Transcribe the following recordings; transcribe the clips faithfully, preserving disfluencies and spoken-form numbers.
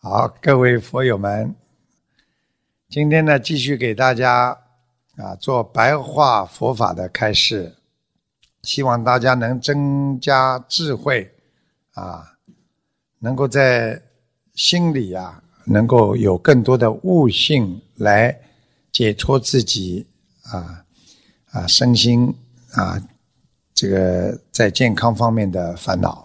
好，各位佛友们，今天呢继续给大家啊做白话佛法的开示，希望大家能增加智慧啊，能够在心里啊能够有更多的悟性来解脱自己啊啊身心啊这个在健康方面的烦恼。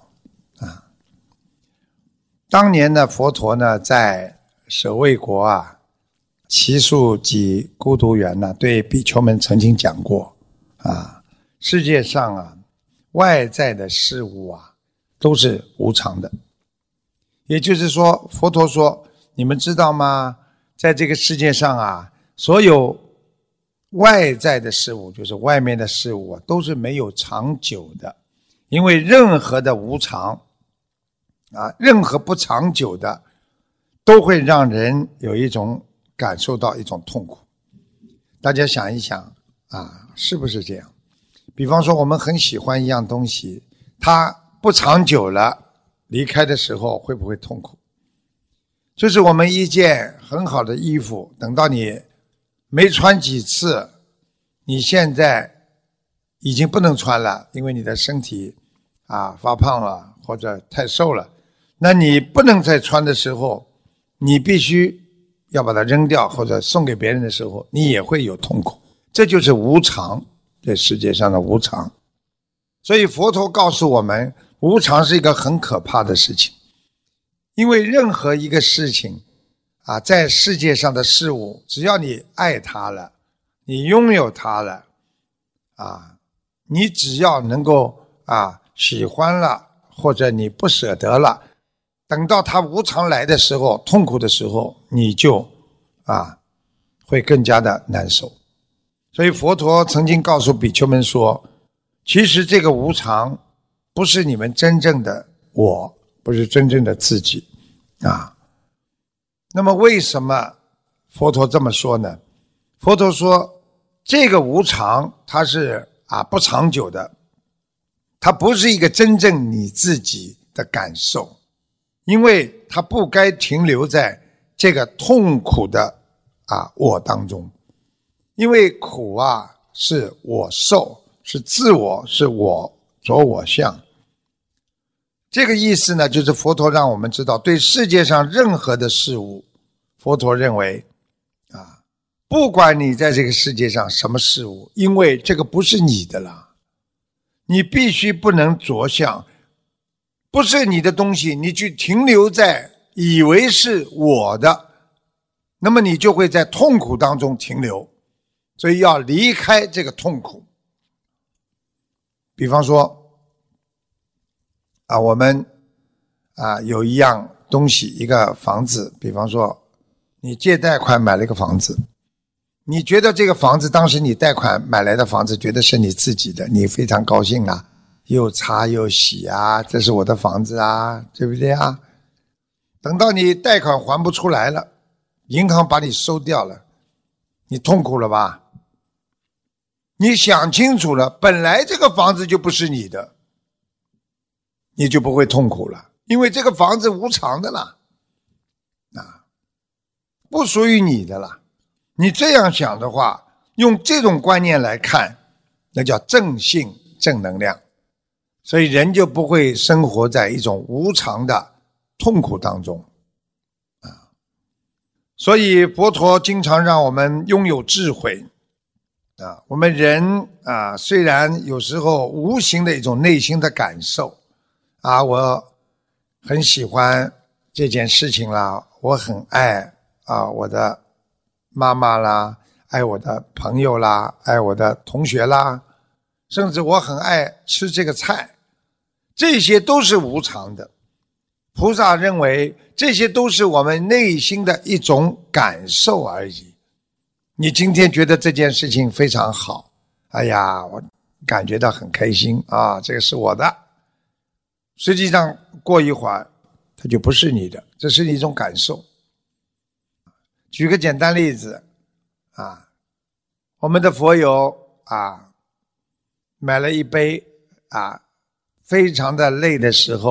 当年呢，佛陀呢在舍卫国啊，祇树及孤独园呢，对比丘们曾经讲过啊，世界上啊，外在的事物啊，都是无常的。也就是说，佛陀说，你们知道吗？在这个世界上啊，所有外在的事物，就是外面的事物啊，都是没有长久的，因为任何的无常。啊，任何不长久的都会让人有一种感受到一种痛苦。大家想一想啊，是不是这样？比方说我们很喜欢一样东西，它不长久了，离开的时候会不会痛苦？就是我们一件很好的衣服，等到你没穿几次，你现在已经不能穿了，因为你的身体啊发胖了或者太瘦了，那你不能再穿的时候，你必须要把它扔掉或者送给别人的时候，你也会有痛苦。这就是无常，这世界上的无常。所以佛陀告诉我们，无常是一个很可怕的事情。因为任何一个事情啊，在世界上的事物，只要你爱它了，你拥有它了啊，你只要能够啊喜欢了，或者你不舍得了，等到它无常来的时候，痛苦的时候，你就啊会更加的难受。所以佛陀曾经告诉比丘们说，其实这个无常不是你们真正的我，不是真正的自己啊。那么为什么佛陀这么说呢？佛陀说这个无常它是啊不长久的，它不是一个真正你自己的感受，因为它不该停留在这个痛苦的啊我当中。因为苦啊是我受，是自我，是我着我相。这个意思呢，就是佛陀让我们知道，对世界上任何的事物，佛陀认为啊，不管你在这个世界上什么事物，因为这个不是你的了，你必须不能着相，不是你的东西，你去停留在以为是我的，那么你就会在痛苦当中停留。所以要离开这个痛苦。比方说啊，我们啊有一样东西，一个房子，比方说你借贷款买了一个房子，你觉得这个房子当时你贷款买来的房子觉得是你自己的，你非常高兴啊，又擦又洗啊，这是我的房子啊，对不对啊？等到你贷款还不出来了，银行把你收掉了，你痛苦了吧？你想清楚了，本来这个房子就不是你的，你就不会痛苦了，因为这个房子无常的啦，啊，不属于你的啦。你这样想的话，用这种观念来看，那叫正性正能量，所以人就不会生活在一种无常的痛苦当中啊。所以佛陀经常让我们拥有智慧啊，我们人啊，虽然有时候无形的一种内心的感受啊，我很喜欢这件事情啦，我很爱啊我的妈妈啦，爱我的朋友啦，爱我的同学啦，甚至我很爱吃这个菜，这些都是无常的。菩萨认为这些都是我们内心的一种感受而已。你今天觉得这件事情非常好，哎呀，我感觉到很开心啊，这个是我的。实际上过一会儿它就不是你的，这是一种感受。举个简单例子啊，我们的佛友啊买了一杯啊，非常的累的时候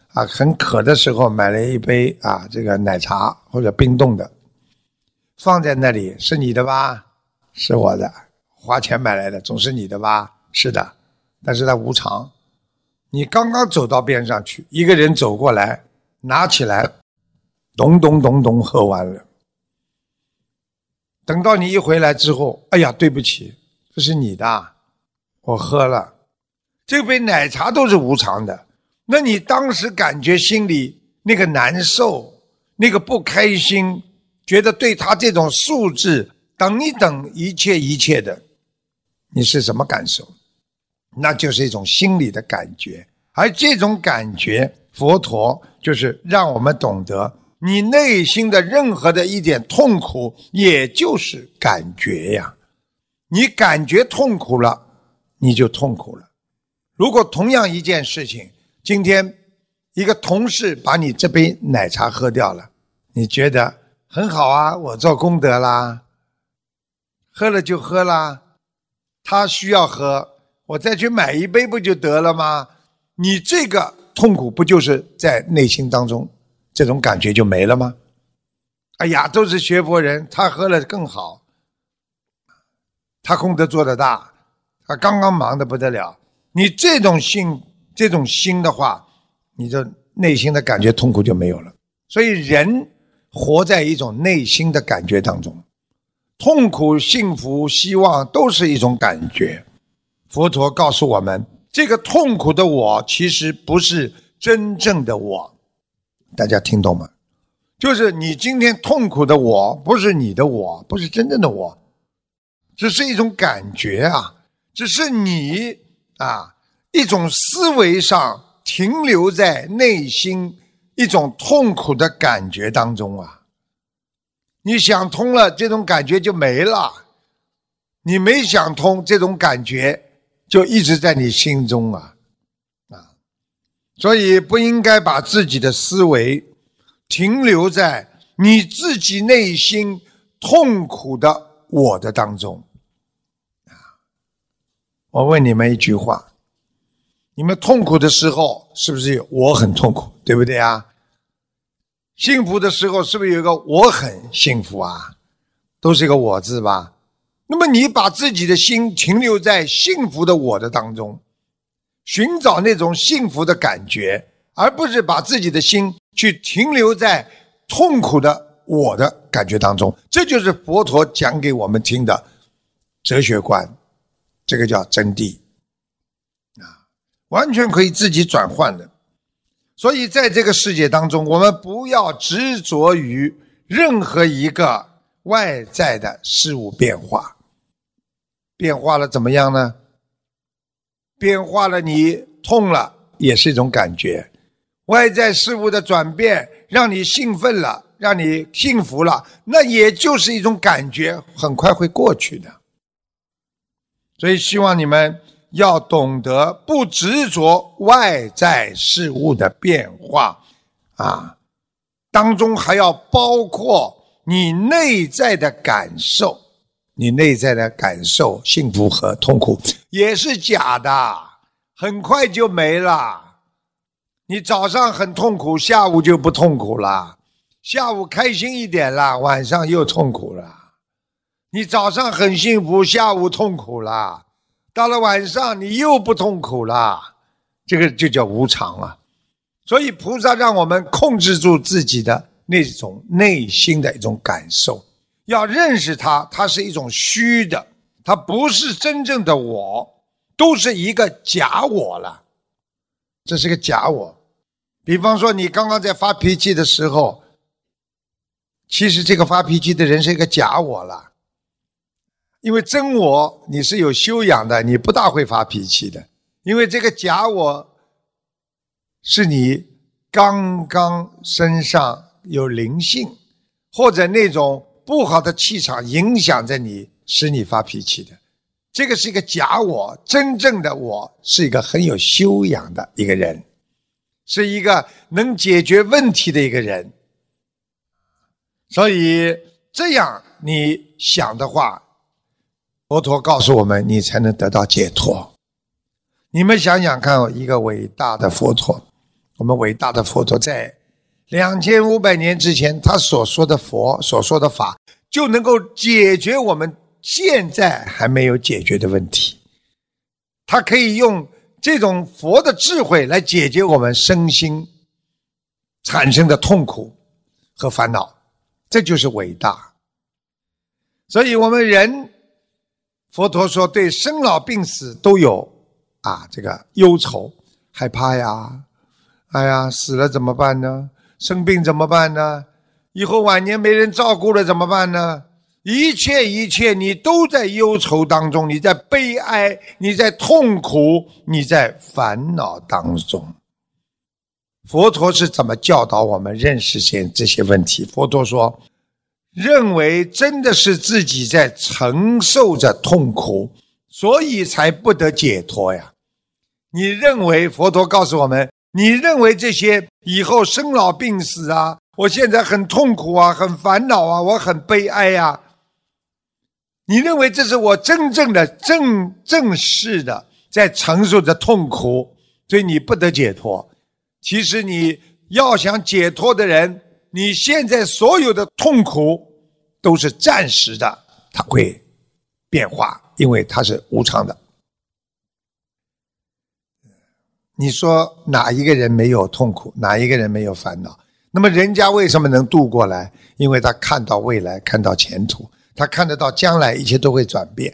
啊，很渴的时候买了一杯啊这个奶茶或者冰冻的，放在那里，是你的吧？是我的，花钱买来的，总是你的吧？是的，但是它无常。你刚刚走到边上去，一个人走过来，拿起来，咚咚咚咚喝完了。等到你一回来之后，哎呀，对不起，这是你的，我喝了。这杯奶茶都是无常的，那你当时感觉心里那个难受，那个不开心，觉得对他这种素质等一等一切一切的，你是什么感受？那就是一种心理的感觉，而这种感觉，佛陀就是让我们懂得，你内心的任何的一点痛苦，也就是感觉呀。你感觉痛苦了，你就痛苦了。如果同样一件事情，今天一个同事把你这杯奶茶喝掉了，你觉得很好啊，我做功德啦，喝了就喝啦，他需要喝，我再去买一杯不就得了吗？你这个痛苦不就是在内心当中这种感觉就没了吗？哎呀，都是学佛人，他喝了更好，他功德做得大，他刚刚忙得不得了。你这种心这种心的话，你就内心的感觉痛苦就没有了。所以人活在一种内心的感觉当中，痛苦、幸福、希望都是一种感觉。佛陀告诉我们，这个痛苦的我其实不是真正的我。大家听懂吗？就是你今天痛苦的我不是你的我，不是真正的我，只是一种感觉啊，只是你啊一种思维上停留在内心一种痛苦的感觉当中啊。你想通了，这种感觉就没了，你没想通，这种感觉就一直在你心中啊啊！所以不应该把自己的思维停留在你自己内心痛苦的我的当中啊！我问你们一句话，你们痛苦的时候是不是有我很痛苦，对不对啊？幸福的时候是不是有一个我很幸福啊？都是一个我字吧。那么你把自己的心停留在幸福的我的当中，寻找那种幸福的感觉，而不是把自己的心去停留在痛苦的我的感觉当中。这就是佛陀讲给我们听的哲学观，这个叫真谛啊，完全可以自己转换的。所以在这个世界当中，我们不要执着于任何一个外在的事物变化。变化了怎么样呢？变化了你痛了也是一种感觉，外在事物的转变让你兴奋了，让你幸福了，那也就是一种感觉，很快会过去的。所以希望你们要懂得不执着外在事物的变化啊，当中还要包括你内在的感受，你内在的感受幸福和痛苦也是假的，很快就没了。你早上很痛苦，下午就不痛苦了，下午开心一点了，晚上又痛苦了。你早上很幸福，下午痛苦了，到了晚上你又不痛苦了，这个就叫无常啊。所以菩萨让我们控制住自己的那种内心的一种感受，要认识它，它是一种虚的，它不是真正的我，都是一个假我了，这是个假我。比方说你刚刚在发脾气的时候，其实这个发脾气的人是一个假我了，因为真我你是有修养的，你不大会发脾气的，因为这个假我是你刚刚身上有灵性，或者那种不好的气场影响着你，使你发脾气的，这个是一个假我。真正的我是一个很有修养的一个人，是一个能解决问题的一个人。所以这样你想的话，佛陀告诉我们，你才能得到解脱。你们想想看，一个伟大的佛陀， 我们伟大的佛陀在两千五百年之前，他所说的佛所说的法就能够解决我们现在还没有解决的问题。他可以用这种佛的智慧来解决我们身心产生的痛苦和烦恼，这就是伟大。所以我们人，佛陀说对生老病死都有啊这个忧愁，害怕呀，哎呀死了怎么办呢？生病怎么办呢？以后晚年没人照顾了怎么办呢？一切一切你都在忧愁当中，你在悲哀，你在痛苦，你在烦恼当中。佛陀是怎么教导我们认识这些问题？佛陀说，认为真的是自己在承受着痛苦，所以才不得解脱呀。你认为，佛陀告诉我们，你认为这些以后生老病死啊，我现在很痛苦啊，很烦恼啊，我很悲哀啊，你认为这是我真正的正正式的在承受着痛苦，所以你不得解脱。其实你要想解脱的人，你现在所有的痛苦都是暂时的，它会变化，因为它是无常的。你说哪一个人没有痛苦，哪一个人没有烦恼？那么人家为什么能度过来？因为他看到未来，看到前途，他看得到将来一切都会转变。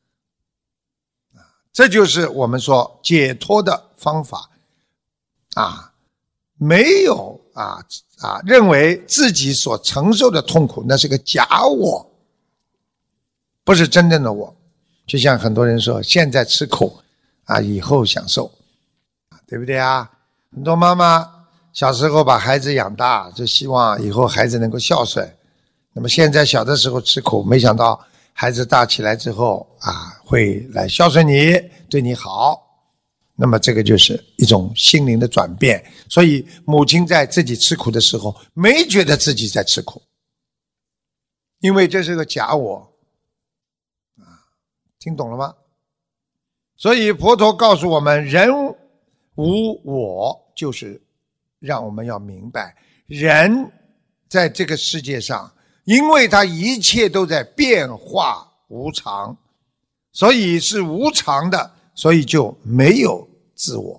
这就是我们说解脱的方法啊！没有啊啊，认为自己所承受的痛苦那是个假我，不是真正的我。就像很多人说，现在吃苦啊，以后享受，对不对啊？很多妈妈小时候把孩子养大，就希望以后孩子能够孝顺。那么现在小的时候吃苦，没想到孩子大起来之后啊，会来孝顺你，对你好。那么这个就是一种心灵的转变。所以母亲在自己吃苦的时候，没觉得自己在吃苦，因为这是个假我啊，听懂了吗？所以佛陀告诉我们，人无我，就是让我们要明白，人在这个世界上，因为他一切都在变化无常，所以是无常的，所以就没有自我。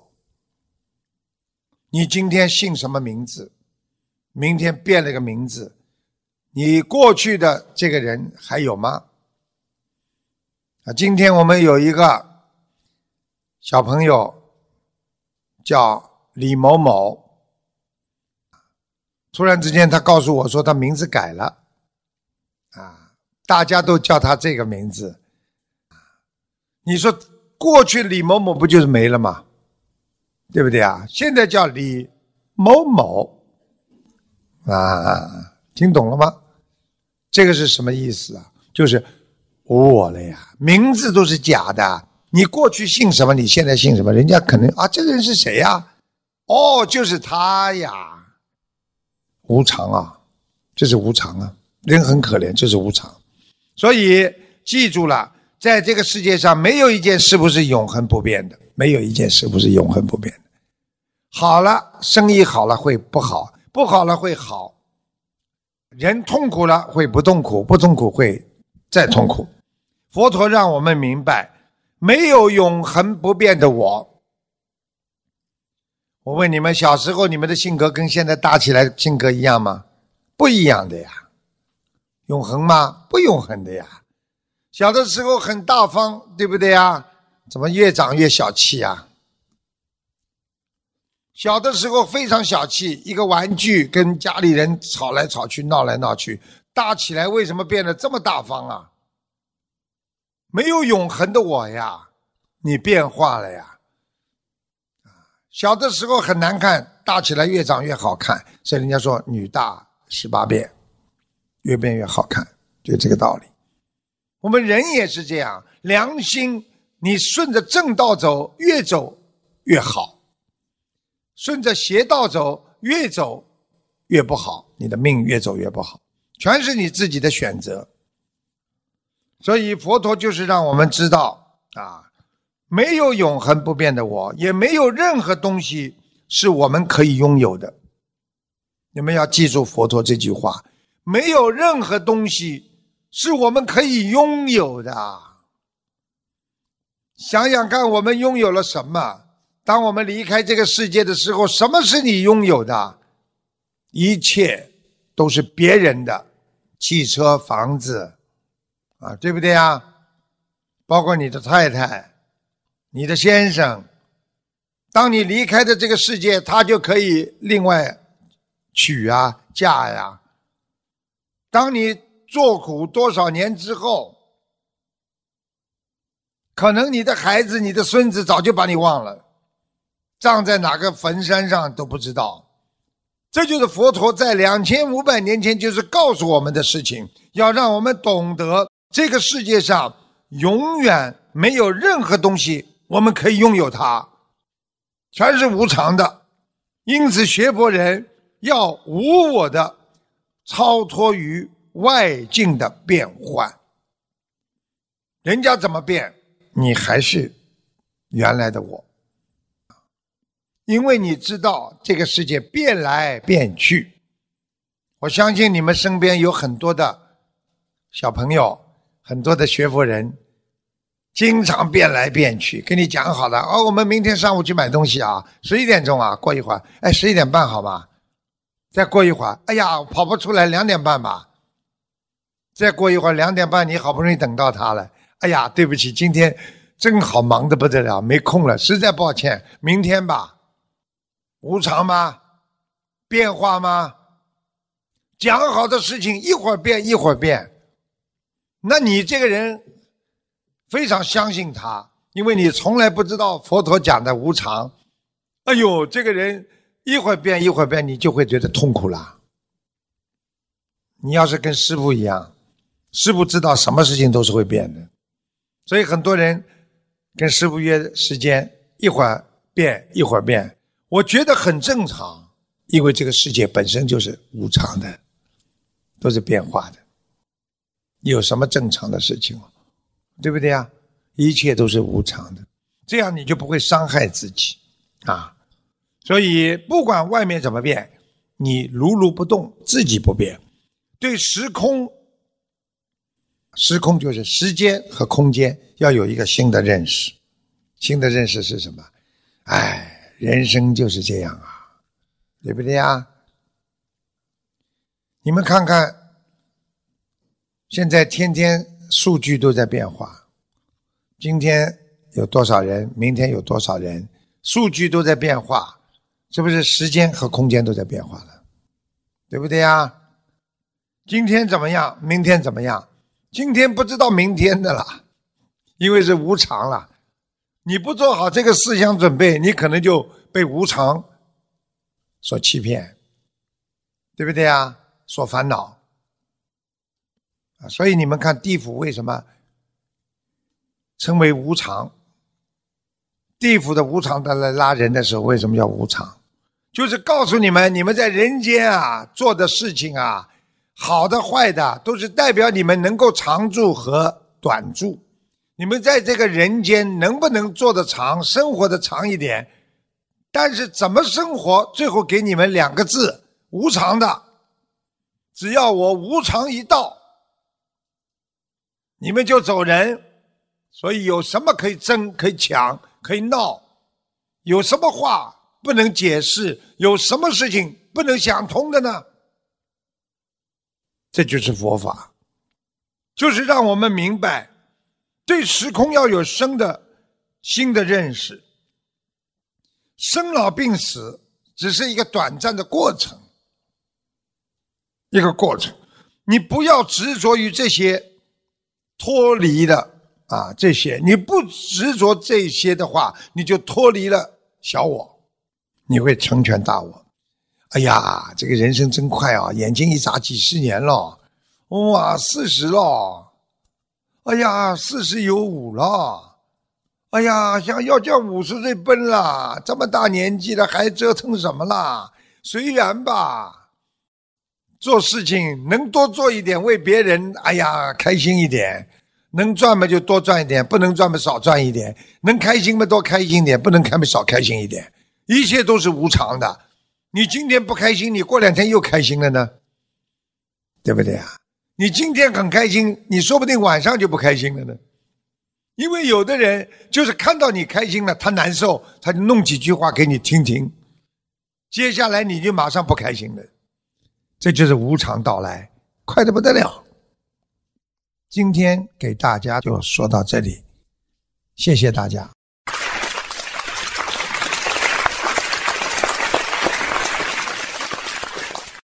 你今天姓什么名字，明天变了个名字，你过去的这个人还有吗？啊，今天我们有一个小朋友叫李某某，突然之间他告诉我说他名字改了啊，大家都叫他这个名字。你说过去李某某不就是没了吗？对不对啊？现在叫李某某啊，听懂了吗？这个是什么意思啊？就是无我了呀，名字都是假的。你过去姓什么，你现在姓什么，人家可能啊，这个人是谁呀？哦，就是他呀。无常啊，这是无常啊，人很可怜，这是无常。所以记住了，在这个世界上没有一件事不是永恒不变的，没有一件事不是永恒不变的。好了，生意好了会不好，不好了会好，人痛苦了会不痛苦，不痛苦会再痛苦。佛陀让我们明白，没有永恒不变的我。我问你们，小时候你们的性格跟现在大起来性格一样吗？不一样的呀。永恒吗？不永恒的呀。小的时候很大方，对不对呀？怎么越长越小气啊？小的时候非常小气，一个玩具跟家里人吵来吵去，闹来闹去，大起来为什么变得这么大方啊？没有永恒的我呀，你变化了呀。小的时候很难看，大起来越长越好看，所以人家说女大十八变，越变越好看，就这个道理。我们人也是这样，良心你顺着正道走，越走越好，顺着邪道走，越走越不好，你的命越走越不好，全是你自己的选择。所以佛陀就是让我们知道啊，没有永恒不变的我，也没有任何东西是我们可以拥有的。你们要记住佛陀这句话，没有任何东西是我们可以拥有的。想想看，我们拥有了什么？当我们离开这个世界的时候，什么是你拥有的？一切都是别人的，汽车、房子啊，对不对啊？包括你的太太、你的先生，当你离开的这个世界，他就可以另外娶啊、嫁呀。当你做苦多少年之后，可能你的孩子、你的孙子早就把你忘了，葬在哪个坟山上都不知道。这就是佛陀在两千五百年前就是告诉我们的事情，要让我们懂得这个世界上永远没有任何东西我们可以拥有它，全是无常的。因此学佛人要无我的超脱于外境的变换。人家怎么变，你还是原来的我。因为你知道这个世界变来变去，我相信你们身边有很多的小朋友，很多的学佛人经常变来变去，跟你讲好了，哦，我们明天上午去买东西啊，十一点钟啊，过一会儿，哎，十一点半好吗？再过一会儿，哎呀，跑不出来，两点半吧。再过一会儿，两点半，你好不容易等到他了，哎呀，对不起，今天正好忙得不得了，没空了，实在抱歉，明天吧。无常吗？变化吗？讲好的事情一会儿变一会儿变，那你这个人非常相信他，因为你从来不知道佛陀讲的无常。哎呦，这个人一会儿变一会儿变，你就会觉得痛苦了。你要是跟师父一样，师父知道什么事情都是会变的，所以很多人跟师父约时间，一会儿变一会儿变，我觉得很正常，因为这个世界本身就是无常的，都是变化的，有什么正常的事情，对不对啊？一切都是无常的，这样你就不会伤害自己啊。所以不管外面怎么变，你如如不动，自己不变。对时空，时空就是时间和空间，要有一个新的认识。新的认识是什么？哎，人生就是这样啊，对不对啊？你们看看，现在天天数据都在变化，今天有多少人，明天有多少人，数据都在变化，是不是时间和空间都在变化了？对不对啊？今天怎么样，明天怎么样？今天不知道明天的了，因为是无常了。你不做好这个思想准备，你可能就被无常所欺骗，对不对啊？所烦恼。所以你们看地府为什么称为无常？地府的无常的来拉人的时候，为什么叫无常？就是告诉你们，你们在人间啊做的事情啊，好的坏的，都是代表你们能够长住和短住。你们在这个人间能不能做得长，生活得长一点，但是怎么生活，最后给你们两个字，无常的。只要我无常一到，你们就走人。所以有什么可以争，可以抢，可以闹，有什么话不能解释，有什么事情不能想通的呢？这就是佛法，就是让我们明白对时空要有生的新的认识。生老病死只是一个短暂的过程，一个过程，你不要执着于这些脱离的啊，这些你不执着这些的话，你就脱离了小我，你会成全大我。哎呀，这个人生真快啊，眼睛一眨几十年了，哇，四十了，哎呀，四十有五了，哎呀，想要叫五十岁奔了，这么大年纪了还折腾什么啦？随缘吧，做事情能多做一点，为别人，哎呀，开心一点。能赚嘛就多赚一点，不能赚嘛少赚一点，能开心嘛多开心一点，不能开嘛少开心一点， 一切都是无常的。你今天不开心，你过两天又开心了呢，对不对啊？你今天很开心，你说不定晚上就不开心了呢。因为有的人就是看到你开心了，他难受，他就弄几句话给你听听，接下来你就马上不开心了。这就是无常到来，快得不得了。今天给大家就说到这里，谢谢大家。